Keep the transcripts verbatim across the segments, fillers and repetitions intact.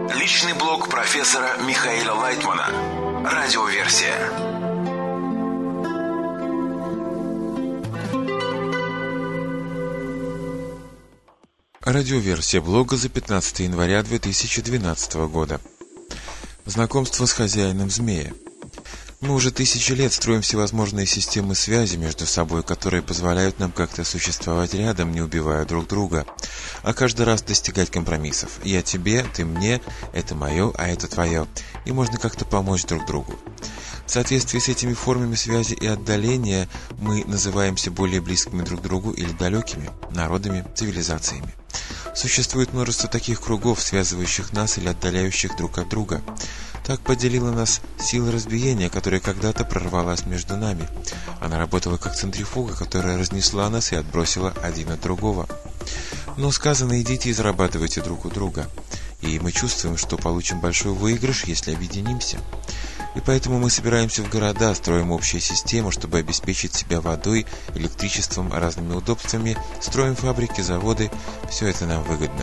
Личный блог профессора Михаила Лайтмана. Радиоверсия. Радиоверсия блога за пятнадцатое января две тысячи двенадцатого года. Знакомство с хозяином змея. Мы уже тысячи лет строим всевозможные системы связи между собой, которые позволяют нам как-то существовать рядом, не убивая друг друга, а каждый раз достигать компромиссов. Я тебе, ты мне, это мое, а это твое. И можно как-то помочь друг другу. В соответствии с этими формами связи и отдаления мы называемся более близкими друг к другу или далекими народами, цивилизациями. Существует множество таких кругов, связывающих нас или отдаляющих друг от друга. Так поделила нас сила разбиения, которая когда-то прорвалась между нами. Она работала как центрифуга, которая разнесла нас и отбросила один от другого. Но сказано: идите и зарабатывайте друг у друга. И мы чувствуем, что получим большой выигрыш, если объединимся. И поэтому мы собираемся в города, строим общие системы, чтобы обеспечить себя водой, электричеством, разными удобствами, строим фабрики, заводы. Все это нам выгодно.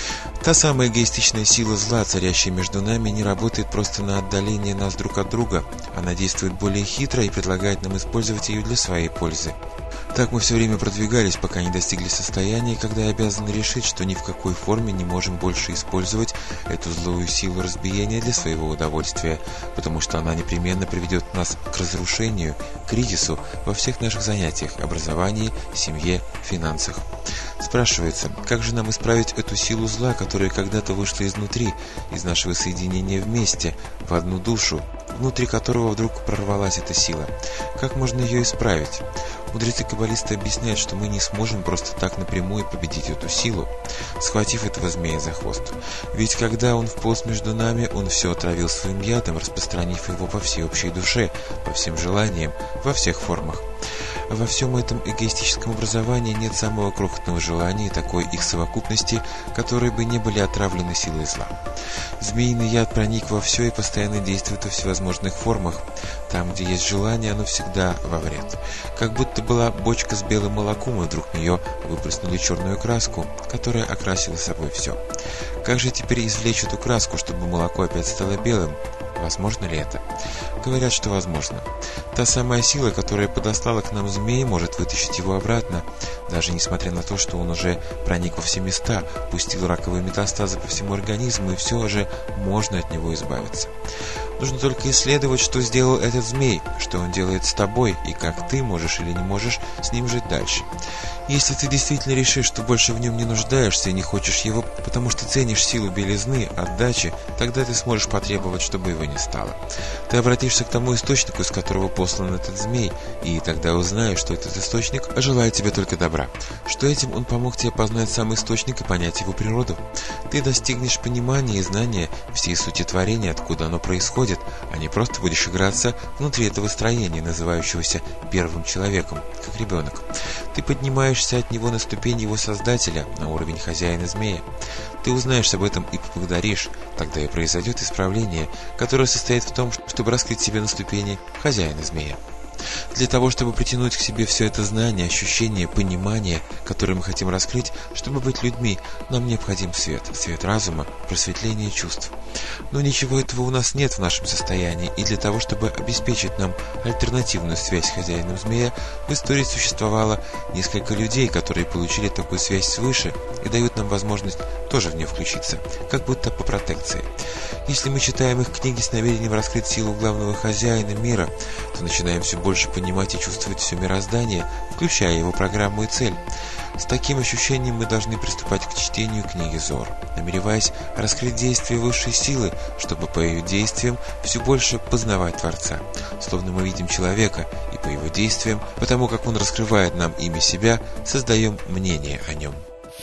Та самая эгоистичная сила зла, царящая между нами, не работает просто на отдаление нас друг от друга. Она действует более хитро и предлагает нам использовать ее для своей пользы. Так мы все время продвигались, пока не достигли состояния, когда обязаны решить, что ни в какой форме не можем больше использовать эту злую силу разбиения для своего удовольствия, потому что она непременно приведет нас к разрушению, к кризису во всех наших занятиях, образовании, семье, финансах. Спрашивается, как же нам исправить эту силу зла, которая когда-то вышла изнутри, из нашего соединения вместе, в одну душу, внутри которого вдруг прорвалась эта сила? Как можно ее исправить? Мудрецы-каббалисты объясняют, что мы не сможем просто так напрямую победить эту силу, схватив этого змея за хвост. Ведь когда он вполз между нами, он все отравил своим ядом, распространив его по всей общей душе, по всем желаниям, во всех формах. Во всем этом эгоистическом образовании нет самого крохотного желания и такой их совокупности, которые бы не были отравлены силой зла. Змеиный яд проник во все и постоянно действует во всевозможных формах. Там, где есть желание, оно всегда во вред. Как будто была бочка с белым молоком, и вдруг в нее выплеснули черную краску, которая окрасила собой все. Как же теперь извлечь эту краску, чтобы молоко опять стало белым? Возможно ли это? Говорят, что возможно. Та самая сила, которая подослала к нам змея, может вытащить его обратно, даже несмотря на то, что он уже проник во все места, пустил раковые метастазы по всему организму, и все же можно от него избавиться. Нужно только исследовать, что сделал этот змей, что он делает с тобой, и как ты можешь или не можешь с ним жить дальше. Если ты действительно решишь, что больше в нем не нуждаешься и не хочешь его, потому что ценишь силу белизны, отдачи, тогда ты сможешь потребовать, чтобы его не стало. Ты обратишься к тому источнику, из которого послан этот змей, и тогда узнаешь, что этот источник желает тебе только добра, что этим он помог тебе познать сам источник и понять его природу. Ты достигнешь понимания и знания всей сути творения, откуда оно происходит, а не просто будешь играться внутри этого строения, называющегося первым человеком, как ребенок. Ты поднимаешься от него на ступень его создателя, на уровень хозяина змея. Ты узнаешь об этом и поблагодаришь, тогда и произойдет исправление, которое состоит в том, чтобы раскрыть себя на ступени хозяина змея. Для того, чтобы притянуть к себе все это знание, ощущение, понимание, которое мы хотим раскрыть, чтобы быть людьми, нам необходим свет, свет разума, просветление чувств. Но ничего этого у нас нет в нашем состоянии, и для того, чтобы обеспечить нам альтернативную связь с хозяином змея, в истории существовало несколько людей, которые получили такую связь свыше и дают нам возможность тоже в нее включиться, как будто по протекции. Если мы читаем их книги с намерением раскрыть силу главного хозяина мира, то начинаем все больше понимать и чувствовать все мироздание, включая его программу и цель. С таким ощущением мы должны приступать к чтению книги Зор, намереваясь раскрыть действия высшей силы, чтобы по ее действиям все больше познавать Творца. Словно мы видим человека, и по его действиям, потому как он раскрывает нам имя себя, создаем мнение о нем.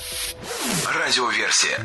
Радиоверсия.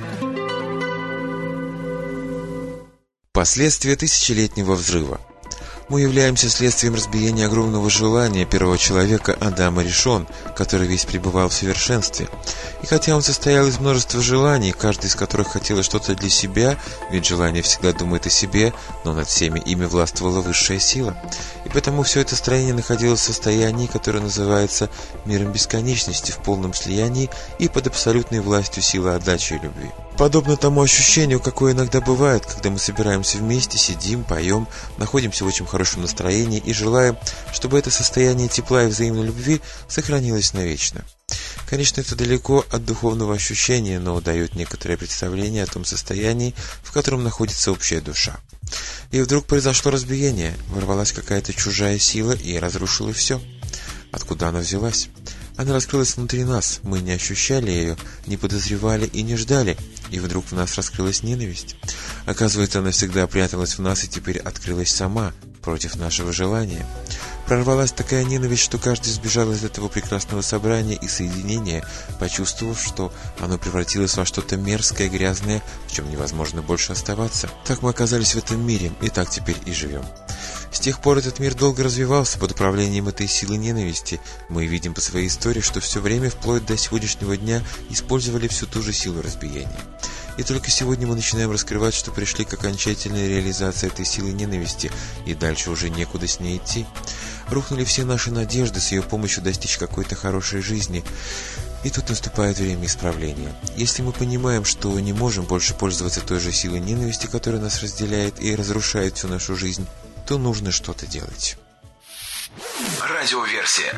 Последствия тысячелетнего взрыва. Мы являемся следствием разбиения огромного желания первого человека Адама Ришон, который весь пребывал в совершенстве. И хотя он состоял из множества желаний, каждый из которых хотело что-то для себя, ведь желание всегда думает о себе, но над всеми ими властвовала высшая сила. И потому все это строение находилось в состоянии, которое называется миром бесконечности, в полном слиянии и под абсолютной властью силы отдачи и любви. Подобно тому ощущению, какое иногда бывает, когда мы собираемся вместе, сидим, поем, находимся в очень хорошем настроении и желаем, чтобы это состояние тепла и взаимной любви сохранилось навечно. Конечно, это далеко от духовного ощущения, но дает некоторое представление о том состоянии, в котором находится общая душа. И вдруг произошло разбиение, ворвалась какая-то чужая сила и разрушила все. Откуда она взялась? Она раскрылась внутри нас, мы не ощущали ее, не подозревали и не ждали, и вдруг в нас раскрылась ненависть. Оказывается, она всегда пряталась в нас и теперь открылась сама, против нашего желания. Прорвалась такая ненависть, что каждый сбежал из этого прекрасного собрания и соединения, почувствовав, что оно превратилось во что-то мерзкое, грязное, в чем невозможно больше оставаться. Так мы оказались в этом мире, и так теперь и живем. С тех пор этот мир долго развивался под управлением этой силы ненависти. Мы видим по своей истории, что все время, вплоть до сегодняшнего дня, использовали всю ту же силу разбиения. И только сегодня мы начинаем раскрывать, что пришли к окончательной реализации этой силы ненависти, и дальше уже некуда с ней идти. Рухнули все наши надежды с ее помощью достичь какой-то хорошей жизни. И тут наступает время исправления. Если мы понимаем, что не можем больше пользоваться той же силой ненависти, которая нас разделяет и разрушает всю нашу жизнь, то нужно что-то делать. Радиоверсия.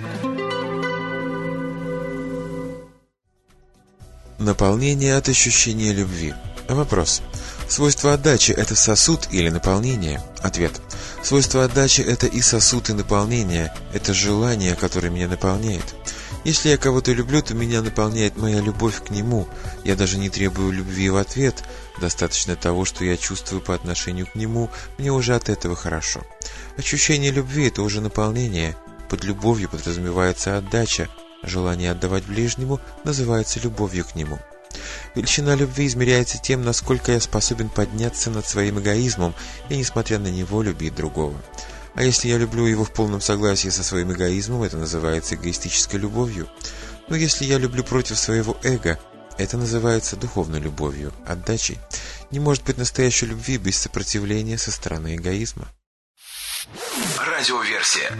Наполнение от ощущения любви. Вопрос. Свойство отдачи – это сосуд или наполнение? Ответ. Свойство отдачи – это и сосуд, и наполнение. Это желание, которое меня наполняет. Если я кого-то люблю, то меня наполняет моя любовь к нему. Я даже не требую любви в ответ. Достаточно того, что я чувствую по отношению к нему, мне уже от этого хорошо. Ощущение любви – это уже наполнение. Под любовью подразумевается отдача. Желание отдавать ближнему называется любовью к нему. Величина любви измеряется тем, насколько я способен подняться над своим эгоизмом и, несмотря на него, любить другого. А если я люблю его в полном согласии со своим эгоизмом, это называется эгоистической любовью. Но если я люблю против своего эго, это называется духовной любовью, отдачей. Не может быть настоящей любви без сопротивления со стороны эгоизма. Радиоверсия.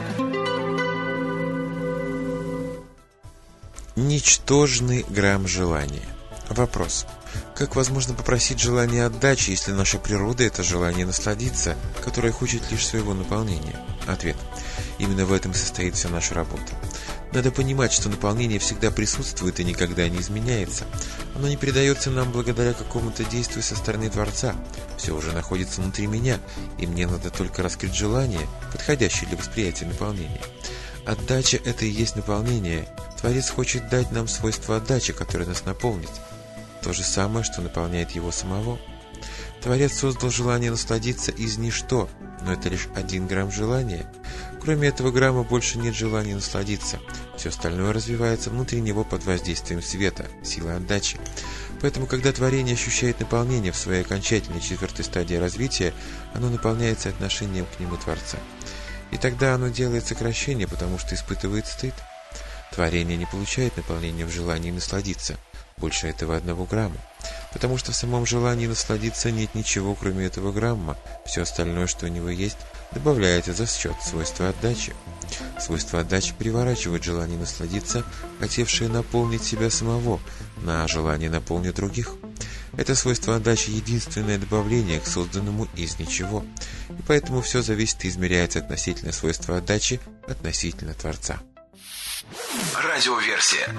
Ничтожный грамм желания. Вопрос. Как возможно попросить желание отдачи, если наша природа – это желание насладиться, которое хочет лишь своего наполнения? Ответ. Именно в этом и состоит вся наша работа. Надо понимать, что наполнение всегда присутствует и никогда не изменяется. Оно не передается нам благодаря какому-то действию со стороны Творца. Все уже находится внутри меня, и мне надо только раскрыть желание, подходящее для восприятия наполнения. Отдача – это и есть наполнение. Творец хочет дать нам свойство отдачи, которое нас наполнит. То же самое, что наполняет его самого. Творец создал желание насладиться из ничто, но это лишь один грамм желания. Кроме этого грамма больше нет желания насладиться. Все остальное развивается внутри него под воздействием света, силы отдачи. Поэтому, когда творение ощущает наполнение в своей окончательной четвертой стадии развития, оно наполняется отношением к нему Творца. И тогда оно делает сокращение, потому что испытывает стыд. Творение не получает наполнения в желании насладиться. Больше этого одного грамма. Потому что в самом желании насладиться нет ничего, кроме этого грамма. Все остальное, что у него есть, добавляется за счет свойства отдачи. Свойство отдачи переворачивает желание насладиться, хотевшее наполнить себя самого, на желание наполнить других. Это свойство отдачи – единственное добавление к созданному из ничего. И поэтому все зависит и измеряется относительно свойства отдачи относительно Творца. Радиоверсия.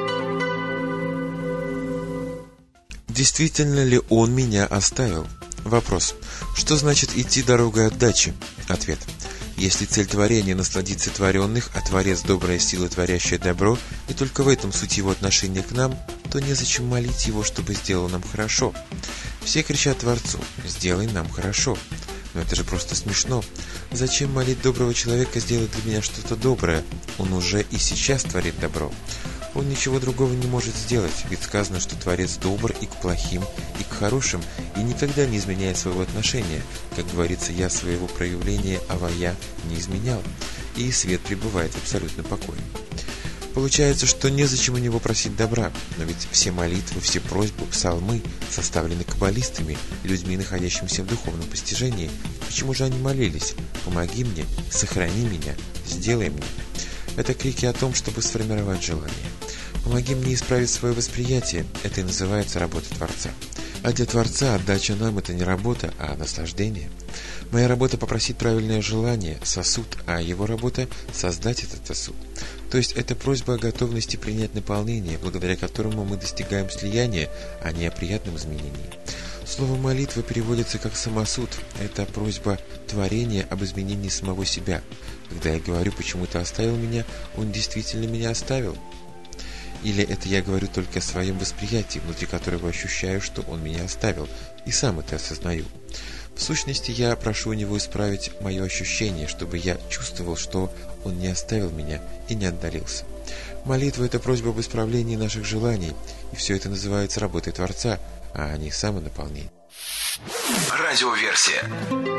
Действительно ли он меня оставил? Вопрос. Что значит идти дорогой отдачи? Ответ. Если цель творения – насладиться творенных, а Творец – добрая сила, творящая добро, и только в этом суть его отношения к нам, то незачем молить его, чтобы сделал нам хорошо. Все кричат Творцу: «Сделай нам хорошо». Но это же просто смешно. Зачем молить доброго человека сделать для меня что-то доброе? Он уже и сейчас творит добро. Он ничего другого не может сделать, ведь сказано, что Творец добр и к плохим, и к хорошим, и никогда не изменяет своего отношения. Как говорится, я своего проявления авая не изменял, и свет пребывает в абсолютном покое. Получается, что незачем у него просить добра, но ведь все молитвы, все просьбы, псалмы составлены каббалистами, людьми, находящимися в духовном постижении. Почему же они молились? «Помоги мне, сохрани меня, сделай мне». Это крики о том, чтобы сформировать желание. «Помоги мне исправить свое восприятие» — это и называется работа Творца. А для Творца отдача нам – это не работа, а наслаждение. Моя работа – попросить правильное желание, сосуд, а его работа – создать этот сосуд. То есть это просьба о готовности принять наполнение, благодаря которому мы достигаем слияния, а не о приятном изменении. Слово «молитва» переводится как «самосуд». Это просьба творения об изменении самого себя. Когда я говорю «почему ты оставил меня», он действительно меня оставил. Или это я говорю только о своем восприятии, внутри которого ощущаю, что он меня оставил, и сам это осознаю. В сущности, я прошу у него исправить мое ощущение, чтобы я чувствовал, что он не оставил меня и не отдалился. Молитва – это просьба об исправлении наших желаний, и все это называется работой Творца, а не самонаполнение. Радиоверсия.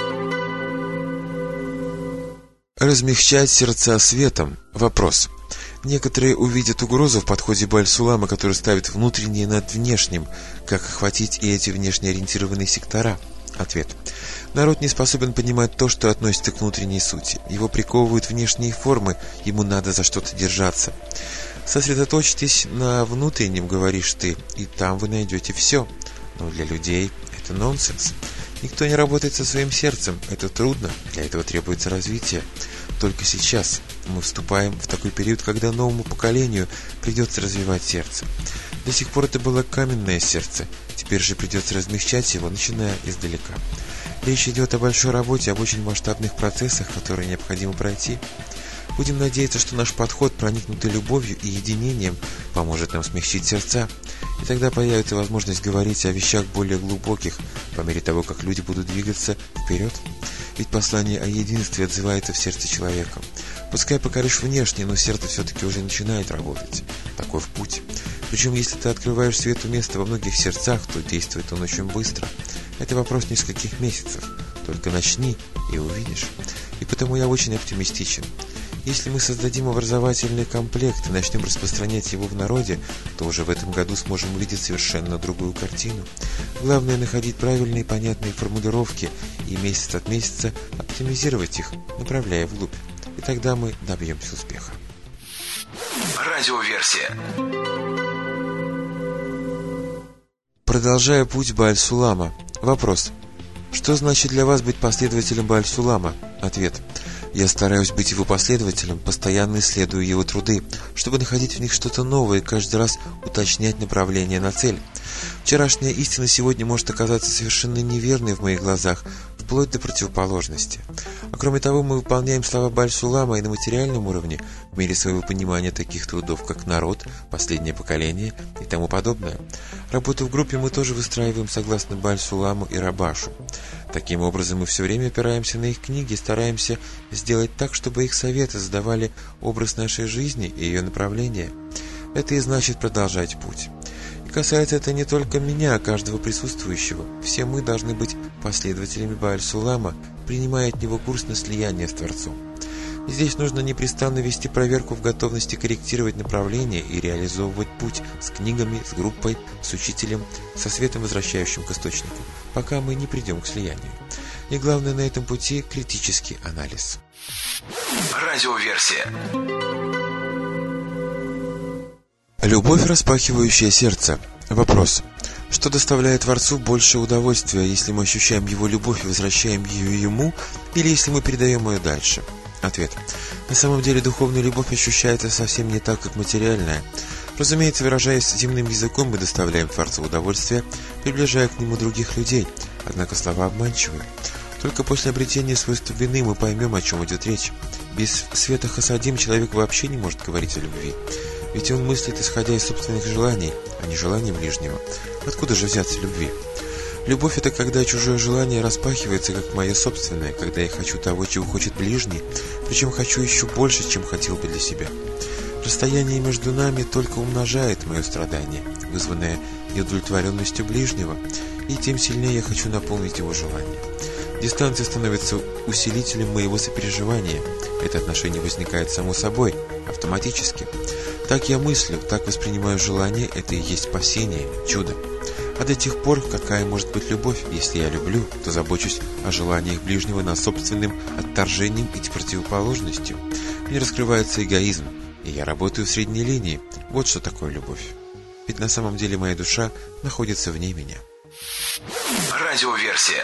Размягчать сердца светом. Вопрос. Некоторые увидят угрозу в подходе Бааль-Сулама, который ставит внутреннее над внешним. Как охватить и эти внешне ориентированные сектора? Ответ. Народ не способен понимать то, что относится к внутренней сути. Его приковывают внешние формы, ему надо за что-то держаться. Сосредоточьтесь на внутреннем, говоришь ты, и там вы найдете все. Но для людей это нонсенс. Никто не работает со своим сердцем. Это трудно, для этого требуется развитие. Только сейчас мы вступаем в такой период, когда новому поколению придется развивать сердце. До сих пор это было каменное сердце, теперь же придется размягчать его, начиная издалека. Речь идет о большой работе, об очень масштабных процессах, которые необходимо пройти. Будем надеяться, что наш подход, проникнутый любовью и единением, поможет нам смягчить сердца, и тогда появится возможность говорить о вещах более глубоких, по мере того, как люди будут двигаться вперед. Ведь послание о единстве отзывается в сердце человека. Пускай покоришь внешне, но сердце все-таки уже начинает работать. Таков путь. Причем, если ты открываешь свету место во многих сердцах, то действует он очень быстро. Это вопрос нескольких месяцев. Только начни и увидишь. И потому я очень оптимистичен. Если мы создадим образовательный комплект и начнем распространять его в народе, то уже в этом году сможем увидеть совершенно другую картину. Главное находить правильные и понятные формулировки и месяц от месяца оптимизировать их, направляя вглубь. И тогда мы добьемся успеха. Радиоверсия. Продолжая путь Бааль-Сулама. Вопрос. Что значит для вас быть последователем Бааль-Сулама? Ответ. Я стараюсь быть его последователем, постоянно исследую его труды, чтобы находить в них что-то новое и каждый раз уточнять направление на цель. Вчерашняя истина сегодня может оказаться совершенно неверной в моих глазах, вплоть до противоположности. А кроме того, мы выполняем слова Бааль-Сулама и на материальном уровне, в мере своего понимания таких трудов, как народ, последнее поколение и тому подобное. Работу в группе мы тоже выстраиваем согласно Бааль-Суламу и Рабашу. Таким образом, мы все время опираемся на их книги и стараемся сделать так, чтобы их советы задавали образ нашей жизни и ее направления. Это и значит продолжать путь. И касается это не только меня, а каждого присутствующего. Все мы должны быть последователями Бааль-Сулама, принимая от него курс на слияние с Творцом. Здесь нужно непрестанно вести проверку в готовности корректировать направление и реализовывать путь с книгами, с группой, с учителем, со светом, возвращающим к источнику, пока мы не придем к слиянию. И главное на этом пути – критический анализ. Радиоверсия. Любовь, распахивающая сердце. Вопрос. Что доставляет Творцу больше удовольствия, если мы ощущаем Его любовь и возвращаем ее Ему, или если мы передаем ее дальше? Ответ. На самом деле духовная любовь ощущается совсем не так, как материальная. Разумеется, выражаясь земным языком, мы доставляем Творцу удовольствие, приближая к Нему других людей, однако слова обманчивы. Только после обретения свойства вины мы поймем, о чем идет речь. Без света хасадим человек вообще не может говорить о любви. Ведь он мыслит, исходя из собственных желаний, а не желаний ближнего. Откуда же взяться любви? Любовь – это когда чужое желание распахивается, как мое собственное, когда я хочу того, чего хочет ближний, причем хочу еще больше, чем хотел бы для себя. Расстояние между нами только умножает мое страдание, вызванное неудовлетворенностью ближнего, и тем сильнее я хочу наполнить его желание. Дистанция становится усилителем моего сопереживания. Это отношение возникает само собой, автоматически. Так я мыслю, так воспринимаю желание, это и есть спасение, чудо. А до тех пор, какая может быть любовь? Если я люблю, то забочусь о желаниях ближнего над собственным отторжением и противоположностью. Мне раскрывается эгоизм, и я работаю в средней линии. Вот что такое любовь. Ведь на самом деле моя душа находится вне меня. Радиоверсия.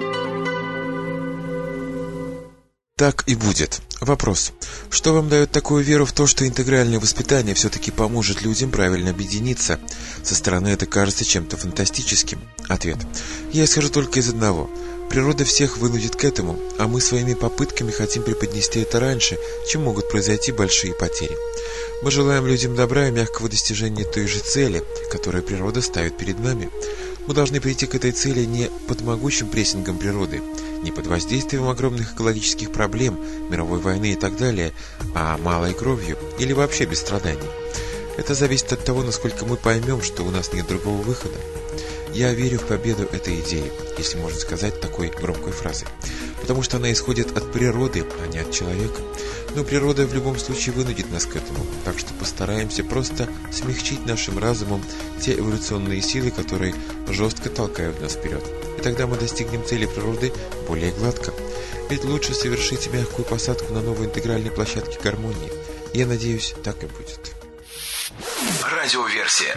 Так и будет. Вопрос. Что вам дает такую веру в то, что интегральное воспитание все-таки поможет людям правильно объединиться? Со стороны это кажется чем-то фантастическим. Ответ. Я исхожу только из одного. Природа всех вынудит к этому, а мы своими попытками хотим преподнести это раньше, чем могут произойти большие потери. Мы желаем людям добра и мягкого достижения той же цели, которую природа ставит перед нами. Мы должны прийти к этой цели не под могучим прессингом природы, не под воздействием огромных экологических проблем, мировой войны и так далее, а малой кровью или вообще без страданий. Это зависит от того, насколько мы поймем, что у нас нет другого выхода. Я верю в победу этой идеи, если можно сказать такой громкой фразой, потому что она исходит от природы, а не от человека. Но природа в любом случае вынудит нас к этому, так что постараемся просто смягчить нашим разумом те эволюционные силы, которые жестко толкают нас вперед. И тогда мы достигнем цели природы более гладко. Ведь лучше совершить мягкую посадку на новой интегральной площадке гармонии. Я надеюсь, так и будет. Радиоверсия.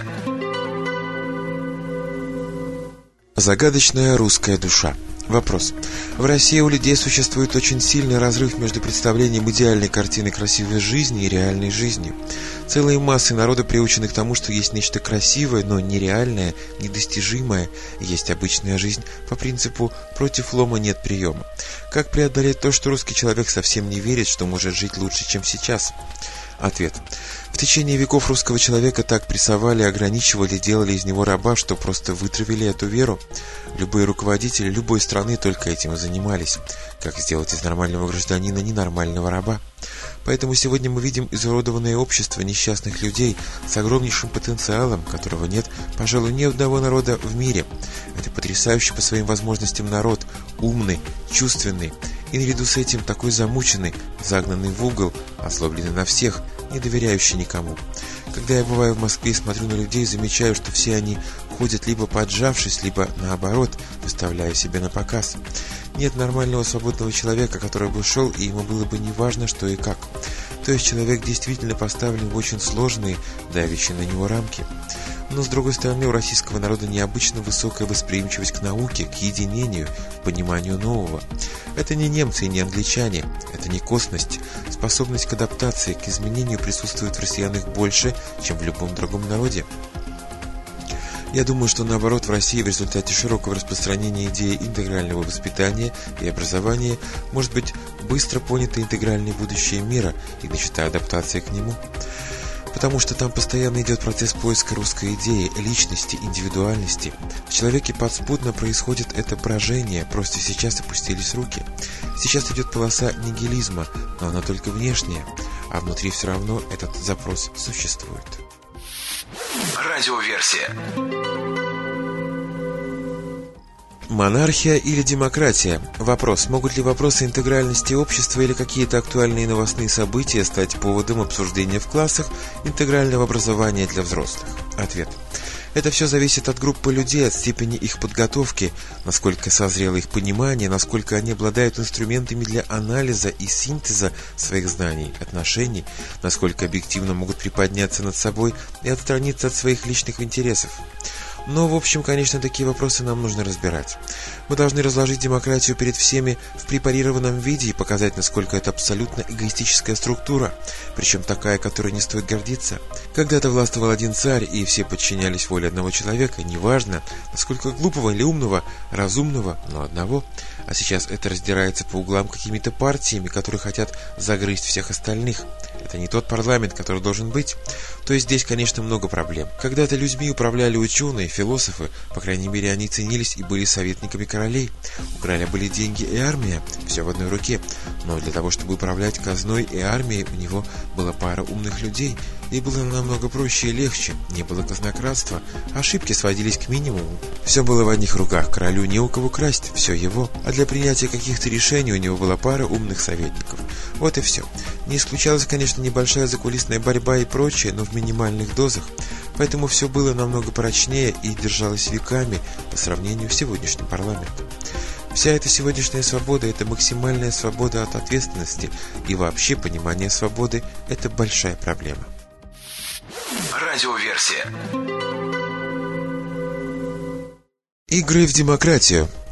Загадочная русская душа. Вопрос. В России у людей существует очень сильный разрыв между представлением идеальной картины красивой жизни и реальной жизнью. Целые массы народа приучены к тому, что есть нечто красивое, но нереальное, недостижимое, и есть обычная жизнь по принципу «против лома нет приема». Как преодолеть то, что русский человек совсем не верит, что может жить лучше, чем сейчас? Ответ. В течение веков русского человека так прессовали, ограничивали, делали из него раба, что просто вытравили эту веру. Любые руководители любой страны только этим и занимались. Как сделать из нормального гражданина ненормального раба? Поэтому сегодня мы видим изуродованное общество несчастных людей с огромнейшим потенциалом, которого нет, пожалуй, ни одного народа в мире. Это потрясающий по своим возможностям народ, умный, чувственный, и наряду с этим такой замученный, загнанный в угол, озлобленный на всех, не доверяющий никому. Когда я бываю в Москве и смотрю на людей, замечаю, что все они ходят либо поджавшись, либо, наоборот, выставляя себя на показ. Нет нормального свободного человека, который бы шел, и ему было бы неважно, что и как. То есть человек действительно поставлен в очень сложные, давящие на него рамки. Но, с другой стороны, у российского народа необычно высокая восприимчивость к науке, к единению, к пониманию нового. Это не немцы и не англичане, это не косность. Способность к адаптации, к изменению присутствует в россиянах больше, чем в любом другом народе. Я думаю, что наоборот в России в результате широкого распространения идеи интегрального воспитания и образования может быть быстро понято интегральное будущее мира и начата адаптация к нему. Потому что там постоянно идет процесс поиска русской идеи, личности, индивидуальности. В человеке подспудно происходит это брожение, просто сейчас опустились руки. Сейчас идет полоса нигилизма, но она только внешняя, а внутри все равно этот запрос существует. Радиоверсия. Монархия или демократия? Вопрос. Могут ли вопросы интегральности общества или какие-то актуальные новостные события стать поводом обсуждения в классах интегрального образования для взрослых? Ответ. Это все зависит от группы людей, от степени их подготовки, насколько созрело их понимание, насколько они обладают инструментами для анализа и синтеза своих знаний, отношений, насколько объективно могут приподняться над собой и отстраниться от своих личных интересов. Но, в общем, конечно, такие вопросы нам нужно разбирать. Мы должны разложить демократию перед всеми в препарированном виде и показать, насколько это абсолютно эгоистическая структура, причем такая, которой не стоит гордиться. Когда-то властвовал один царь, и все подчинялись воле одного человека, неважно, насколько глупого или умного, разумного, но одного. А сейчас это раздирается по углам какими-то партиями, которые хотят загрызть всех остальных. Это не тот парламент, который должен быть. То есть здесь, конечно, много проблем. Когда-то людьми управляли ученые, философы, по крайней мере, они ценились и были советниками королей. У короля были деньги и армия, все в одной руке. Но для того, чтобы управлять казной и армией, у него была пара умных людей. И было намного проще и легче. Не было казнократства, ошибки сводились к минимуму. Все было в одних руках, королю не у кого красть, все его. А для принятия каких-то решений у него была пара умных советников. Вот и все. Не исключалась, конечно, небольшая закулисная борьба и прочее, но в минимальных дозах. Поэтому все было намного прочнее и держалось веками по сравнению с сегодняшним парламентом. Вся эта сегодняшняя свобода – это максимальная свобода от ответственности, и вообще понимание свободы – это большая проблема. Радиоверсия. Игры в демократию.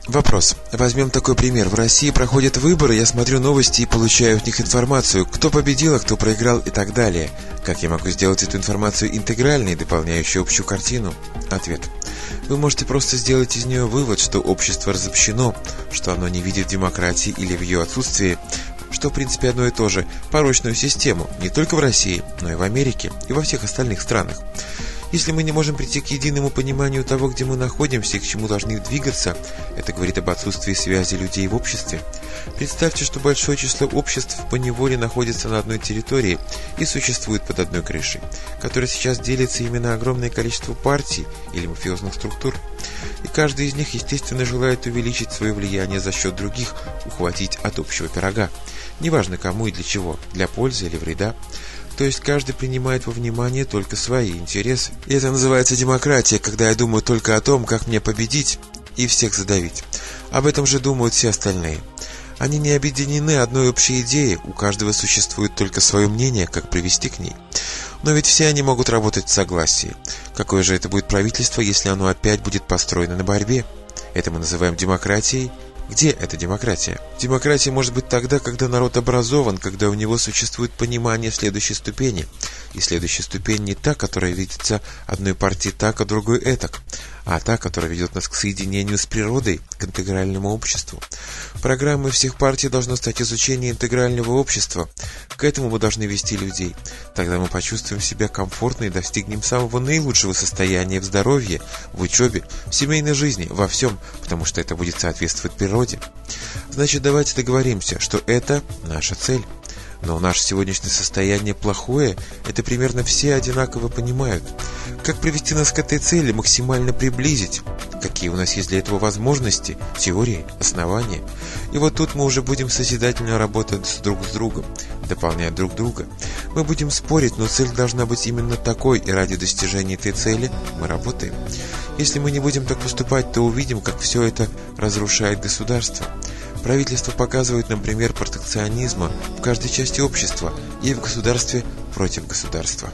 Вопрос. Возьмем такой пример. В России проходят выборы, я смотрю новости и получаю от них информацию, кто победил, а кто проиграл и так далее. Как я могу сделать эту информацию интегральной, дополняющей общую картину? Ответ. Вы можете просто сделать из нее вывод, что общество разобщено, что оно не видит демократии или в ее отсутствии, что в принципе одно и то же, порочную систему, не только в России, но и в Америке и во всех остальных странах. Если мы не можем прийти к единому пониманию того, где мы находимся и к чему должны двигаться, это говорит об отсутствии связи людей в обществе. Представьте, что большое число обществ поневоле находится на одной территории и существует под одной крышей, которая сейчас делится именно на огромное количество партий или мафиозных структур. И каждый из них, естественно, желает увеличить свое влияние за счет других, ухватить от общего пирога. Неважно кому и для чего, для пользы или вреда. То есть каждый принимает во внимание только свои интересы. И это называется демократия, когда я думаю только о том, как мне победить и всех задавить. Об этом же думают все остальные. Они не объединены одной общей идеей, у каждого существует только свое мнение, как привести к ней. Но ведь все они могут работать в согласии. Какое же это будет правительство, если оно опять будет построено на борьбе? Это мы называем демократией. Где эта демократия? Демократия может быть тогда, когда народ образован, когда у него существует понимание следующей ступени. И следующая ступень не та, которая видится одной партией так, а другой этак, а та, которая ведет нас к соединению с природой, к интегральному обществу. Программой всех партий должно стать изучение интегрального общества. К этому мы должны вести людей. Тогда мы почувствуем себя комфортно и достигнем самого наилучшего состояния в здоровье, в учебе, в семейной жизни, во всем, потому что это будет соответствовать природе. Значит, давайте договоримся, что это наша цель. Но наше сегодняшнее состояние плохое, это примерно все одинаково понимают. Как привести нас к этой цели, максимально приблизить? Какие у нас есть для этого возможности, теории, основания? И вот тут мы уже будем созидательно работать друг с другом, дополнять друг друга. Мы будем спорить, но цель должна быть именно такой, и ради достижения этой цели мы работаем. Если мы не будем так поступать, то увидим, как все это разрушает государство. Правительство показывает нам пример протекционизма в каждой части общества и в государстве против государства.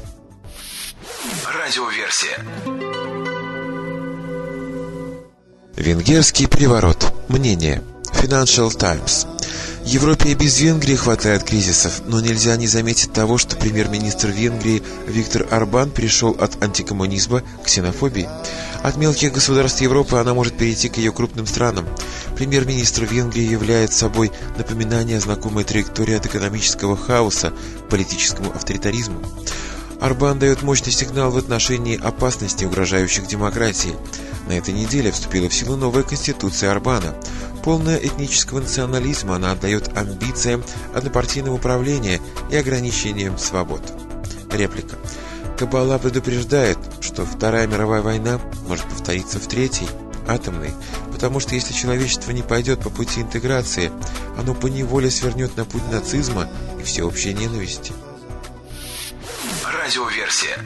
Радиоверсия. Венгерский переворот. Мнение. Financial Times. Европе и без Венгрии хватает кризисов, но нельзя не заметить того, что премьер-министр Венгрии Виктор Орбан перешел от антикоммунизма к ксенофобии. От мелких государств Европы она может перейти к ее крупным странам. Премьер-министр Венгрии является собой напоминание о знакомой траектории от экономического хаоса к политическому авторитаризму. Орбан дает мощный сигнал в отношении опасностей, угрожающих демократии. На этой неделе вступила в силу новая конституция Орбана. Полная этнического национализма, она отдает амбициям однопартийного управления и ограничениям свобод. Реплика. Каббала предупреждает, что Вторая мировая война может повториться в Третьей, атомной, потому что если человечество не пойдет по пути интеграции, оно поневоле свернет на путь нацизма и всеобщей ненависти. Радиоверсия.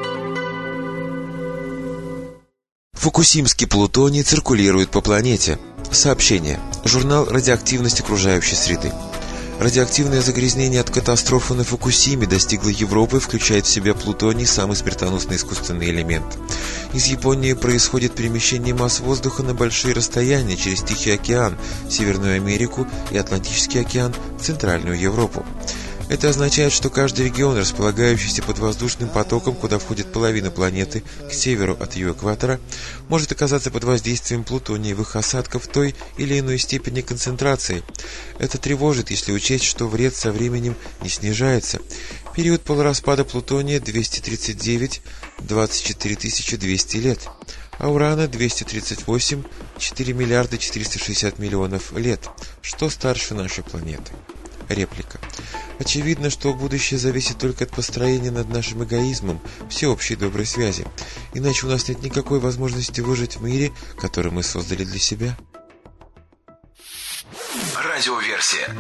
Фукусимский плутоний циркулирует по планете. Сообщение. Журнал «Радиоактивность окружающей среды». Радиоактивное загрязнение от катастрофы на Фукусиме достигло Европы, включает в себя плутоний, самый смертоносный искусственный элемент. Из Японии происходит перемещение масс воздуха на большие расстояния через Тихий океан, Северную Америку и Атлантический океан, Центральную Европу. Это означает, что каждый регион, располагающийся под воздушным потоком, куда входит половина планеты, к северу от ее экватора, может оказаться под воздействием плутониевых осадков той или иной степени концентрации. Это тревожит, если учесть, что вред со временем не снижается. Период полураспада плутония двести тридцать девять — двадцать четыре тысячи двести лет, а урана двести тридцать восемь — четыре миллиарда четыреста шестьдесят миллионов лет, что старше нашей планеты. Реплика. Очевидно, что будущее зависит только от построения над нашим эгоизмом всеобщей доброй связи. Иначе у нас нет никакой возможности выжить в мире, который мы создали для себя. Радиоверсия.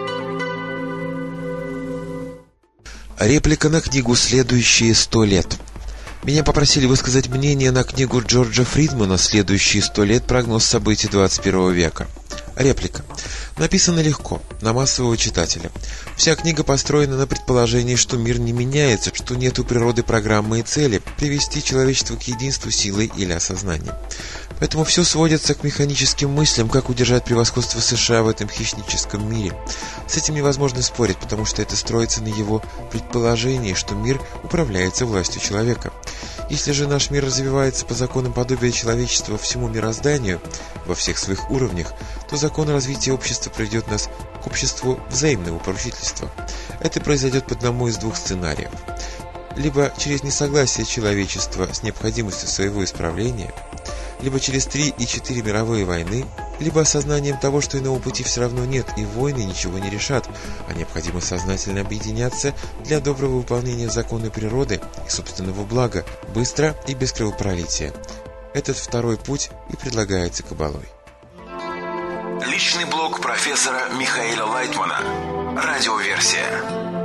Реплика на книгу «Следующие сто лет». Меня попросили высказать мнение на книгу Джорджа Фридмана «Следующие сто лет. Прогноз событий двадцать первого века». Реплика. Написано легко, на массового читателя. Вся книга построена на предположении, что мир не меняется, что нет у природы программы и цели привести человечество к единству силой или осознанием. Поэтому все сводится к механическим мыслям, как удержать превосходство США в этом хищническом мире. С этим невозможно спорить, потому что это строится на его предположении, что мир управляется властью человека. Если же наш мир развивается по законам подобия человечества всему мирозданию, во всех своих уровнях, то закон развития общества приведет нас к обществу взаимного поручительства. Это произойдет по одному из двух сценариев. Либо через несогласие человечества с необходимостью своего исправления, либо через три и четыре мировые войны, либо осознанием того, что иного пути все равно нет, и войны ничего не решат, а необходимо сознательно объединяться для доброго выполнения закона природы и собственного блага, быстро и без кровопролития. Этот второй путь и предлагается Кабалой. Личный блог профессора Михаила Лайтмана. Радиоверсия.